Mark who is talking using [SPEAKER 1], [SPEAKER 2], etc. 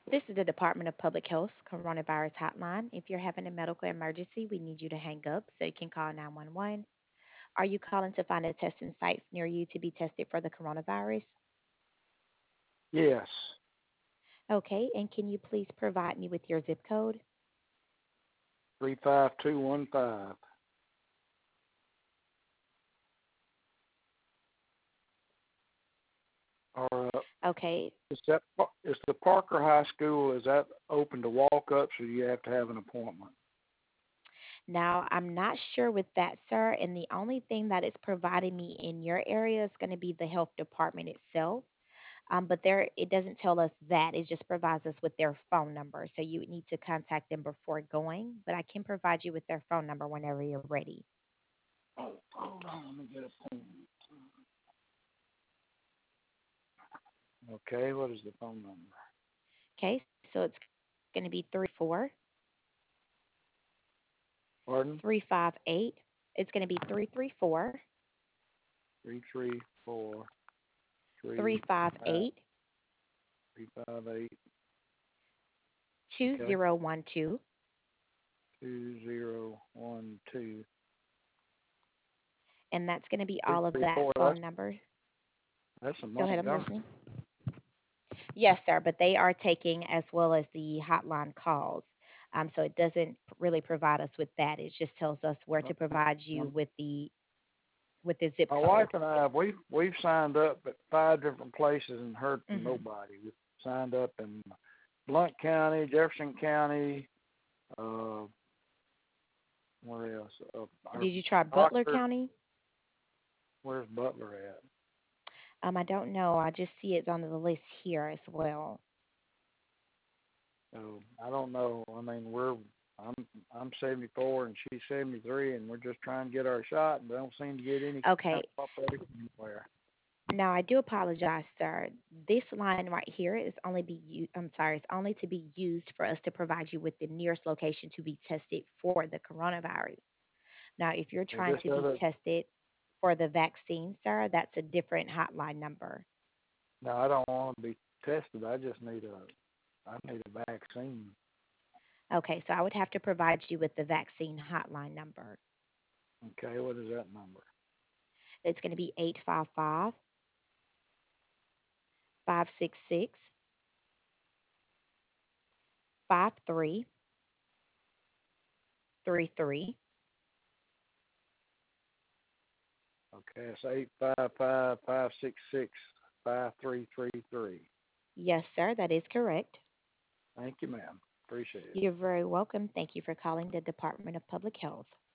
[SPEAKER 1] This is the Department of Public Health coronavirus hotline. If you're having a medical emergency, we need you to hang up so you can call 911. Are you calling to find a testing site near you to be tested for the coronavirus?
[SPEAKER 2] Yes,
[SPEAKER 1] Okay, and can you please provide me with your zip code?
[SPEAKER 2] 35215. Or
[SPEAKER 1] Okay,
[SPEAKER 2] is the Parker High School, is that open to walk up, so you have to have an appointment?
[SPEAKER 1] now I'm not sure with that, sir, and the only thing that is providing me in your area is going to be the health department itself. But there, it doesn't tell us that. It just provides us with their phone number. So you would need to contact them before going. But I can provide you with their phone number whenever you're ready.
[SPEAKER 2] Oh, hold on, let me get a pen. Okay, what is the phone number?
[SPEAKER 1] Okay, so it's going to be
[SPEAKER 2] Pardon?
[SPEAKER 1] 334 358. It's going to be 334
[SPEAKER 2] 334
[SPEAKER 1] 358
[SPEAKER 2] 358. Okay,
[SPEAKER 1] 2012.
[SPEAKER 2] 2012.
[SPEAKER 1] And that's going to be
[SPEAKER 2] Three
[SPEAKER 1] all of
[SPEAKER 2] three
[SPEAKER 1] that
[SPEAKER 2] four.
[SPEAKER 1] phone number.
[SPEAKER 2] That's in
[SPEAKER 1] Go ahead, I'm
[SPEAKER 2] Montgomery.
[SPEAKER 1] listening. Yes, sir, but they are taking as well as the hotline calls. So it doesn't really provide us with that. It just tells us where to provide you
[SPEAKER 2] My
[SPEAKER 1] with the zip
[SPEAKER 2] my wife
[SPEAKER 1] code.
[SPEAKER 2] and I, we've signed up at 5 different places and heard from
[SPEAKER 1] Hmm.
[SPEAKER 2] nobody. We've signed up in Blount County, Jefferson County, uh, where else?
[SPEAKER 1] Did you try Butler
[SPEAKER 2] Oxford.
[SPEAKER 1] County?
[SPEAKER 2] Where's Butler at?
[SPEAKER 1] I don't know. I just see it's on the list here as well.
[SPEAKER 2] So I don't know. I mean, I'm I'm 74 and she's 73, and we're just trying to get our shot, and don't seem to get any kind
[SPEAKER 1] Okay.
[SPEAKER 2] of cooperation anywhere.
[SPEAKER 1] Now I do apologize, sir. This line right here is only I'm sorry, it's only to be used for us to provide you with the nearest location to be tested for the coronavirus. Now, if you're
[SPEAKER 2] Is
[SPEAKER 1] trying
[SPEAKER 2] this
[SPEAKER 1] to be
[SPEAKER 2] other?
[SPEAKER 1] tested for the vaccine, sir, that's a different hotline number.
[SPEAKER 2] No, I don't want to be tested. I need a vaccine.
[SPEAKER 1] Okay, so I would have to provide you with the vaccine hotline number.
[SPEAKER 2] Okay, what is that number?
[SPEAKER 1] It's going to be 855-566-5333.
[SPEAKER 2] Okay, it's 855-566-5333.
[SPEAKER 1] Yes, sir, that is correct.
[SPEAKER 2] Thank you, ma'am. Appreciate it.
[SPEAKER 1] You're very welcome. Thank you for calling the Department of Public Health.